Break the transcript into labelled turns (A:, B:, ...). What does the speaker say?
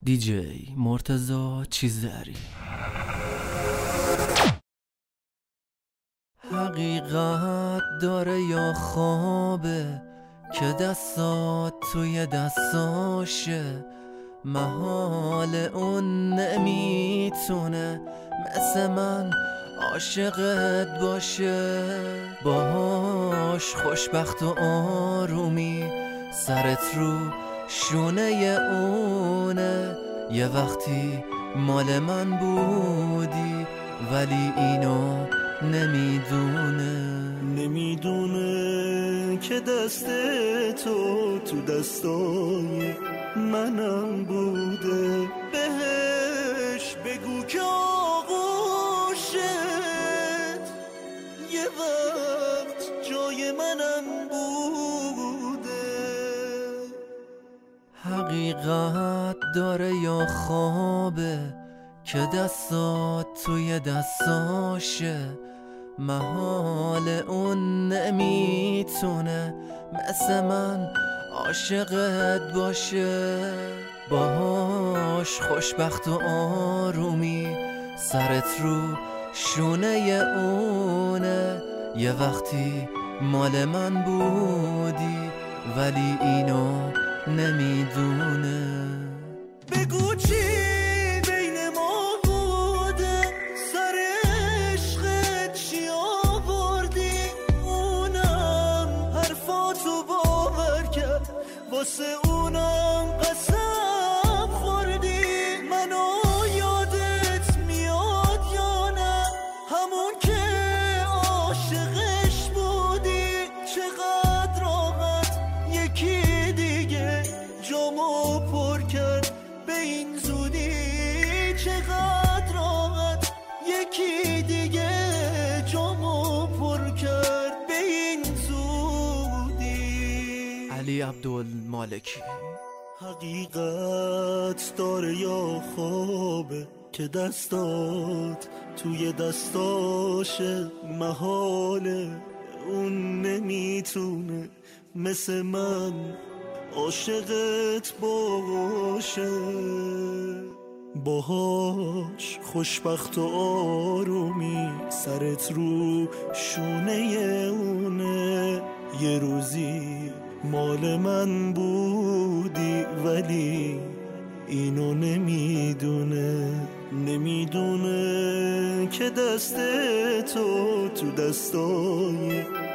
A: دیجی مرتضی چیزری. حقیقت داره یا خوابه که دستات توی دستاشه، محال اون نمیتونه مثل من عاشقت باشه. باهاش خوشبخت و آرومی، سرت رو شونه اونه. یه وقتی مال من بودی ولی اینو
B: نمیدونه که دست تو دستای منم بوده. بهش بگو که آغوشت یه وقت جای منم بوده.
A: حقیقت داره یا خوابه که دستات توی دستاشه، محال اون نمیتونه مثل من عاشقت باشه. باهاش خوشبخت و آرومی، سرت رو شونه اونه. یه وقتی مال من بودی ولی اینو نمیدونه.
B: بگو چی بین ما بوده، سر عشقت چی آوردی؟ اونم حرفاتو باور کرد، واسه اونم قسم خوردی. منو یادت میاد یا نه؟ همون که عاشقش بودی. چقدر راحت یکی دیگه جامو پر کرد به این زودی. چقدر راحت یکی دیگه جامو پر کرد به این زودی.
A: علی عبدالمالکی.
B: حقیقت داره یا خوابه که دستات توی دستاشه، محاله اون نمیتونه مثل من عاشقت باشه. باهاش خوشبخت و آرومی، سرت رو شونه اونه. یه روزی مال من بودی ولی اینو نمیدونه که دست تو دستای